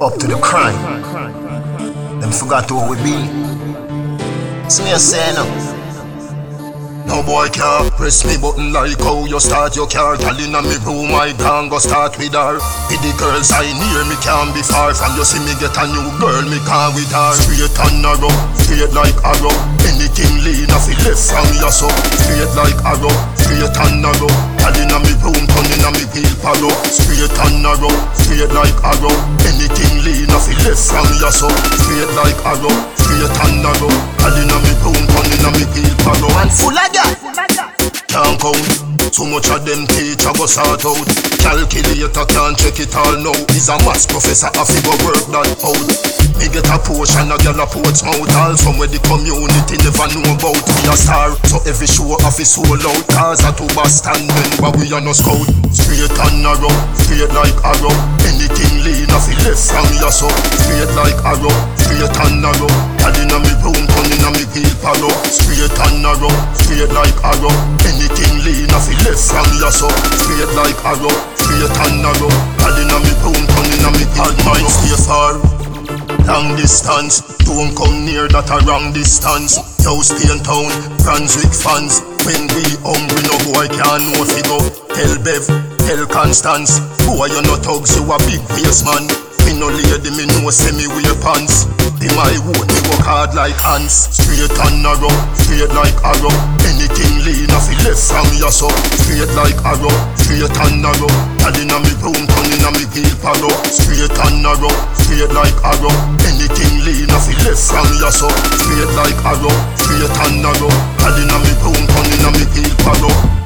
up to the crime. Them forgot who we be. See me say no. No boy can't press me button like how you start your car. Girl inna me room, I gang go start with her. With the girls I near me can't be far from you. See me get a new girl, me can't with her. Straight and narrow, straight like arrow. Anything lean off it left from you so. Straight like arrow, straight and narrow. Girl inna me room, turn inna me wheel palo. Straight and narrow, straight like arrow. Anything lean off it left from you so. Straight like arrow, straight and narrow. Girl inna me room, turn inna me wheel palo. And full of can't count. Too much of them teacher go sort out. Calculator can't check it all now. He's a maths professor, I figure work that out. Me get a portion, a girl a ports mouth. All from where the community never know about. We a star, so every show off is sold out. Cars are to Boston, but we are no scout. Straight and narrow, straight like arrow. Anything lean off it left from you so. Straight like arrow, straight and narrow. Girl inna me room, turn inna me wheel palo. Straight and narrow, straight like arrow. Anything lean off it left from you so. Straight like arrow, straight and narrow. Girl inna me room, turn inna me wheel palo. Stay far, long distance. Don't come near that a wrong distance. Yo Spain town, Brunswick fans. When we hungry no boy can't know fi go. Tell Bev, tell Constance. Boy you no thugs, you a big waist man. Me no lady, me no say me wear pants. In my wood, me work hard like ants. Straight and narrow, straight like arrow. Anything lean off it left from you so. Straight like arrow, straight and narrow. Girl inna me room, turn inna me wheel palo. Straight and narrow, straight like arrow. Anything lean off it left from you so. Straight like arrow, straight and narrow. Girl inna me room, turn inna me wheel palo.